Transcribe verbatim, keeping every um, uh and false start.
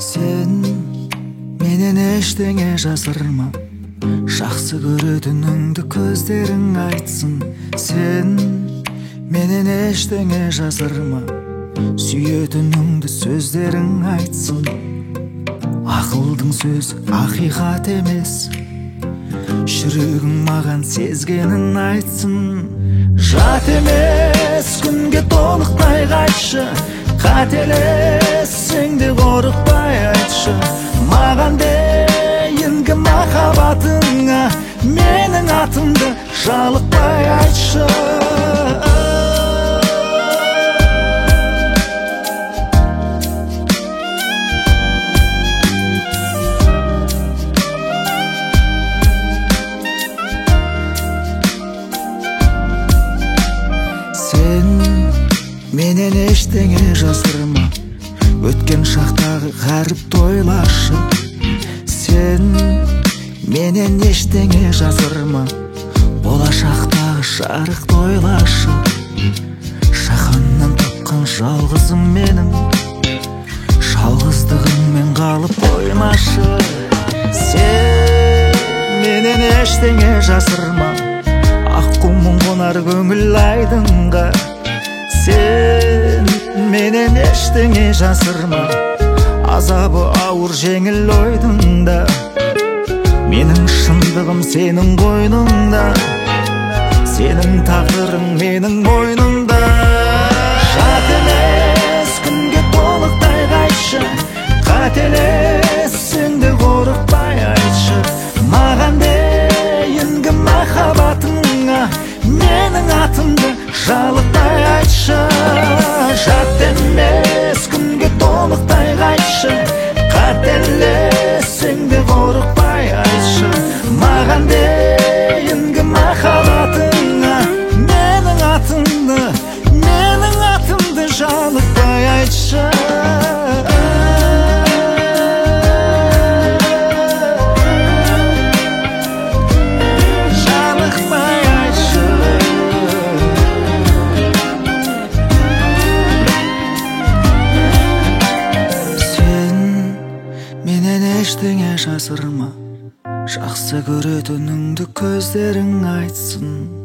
Сен менен эчтеңе жасырма, жаксы көрөтүнүңдү көздөрүң айтсын. Сен менен эчтеңе жасырма, сүйөтүнүңдү сөздөрүң айтсын. Акылдың сөзү акыйкат эмес, жүрөгүң маган сезгенин айтсын. Жат эмес күнгө толуктай кайтшы, кателессең де корукпай айтшы. Маган дейинки махабатыңа менин атымды жалыкпай айтшы. Менен эчтеңе жасырма, өткен шактагы гарип тойлашы. Сен менен эчтеңе жасырма, болашактагы шарык тойлашы. Шаханнан тапкан жалгызым менин, жалгыздыгыңмен калып коймашы. Сен менен эчтеңе жасырма, ак кумун конар көңүл айдынга. Сен менен эчтеңе жасырма, азабы ауыр жеңил ойдуңда. Менин шындыгым сенин койнуңда, сенин тагдырың менин мойнумда. Жат эмес күнгө толуктай кайтшы, кателессең де корукпай айтшы. Маган дейинки махабатыңа менин атымды жалыкпай айтшы. Жат эмес күнгө толуктай кайтшы, кателессең де корукпай айтшы. Маган дейинки махабатыңа менин атымды, менин атымды жалыкпай айтшы. Эчтеңе жасырма, жаксы көрөтүнүңдү көздөрүң айтсын.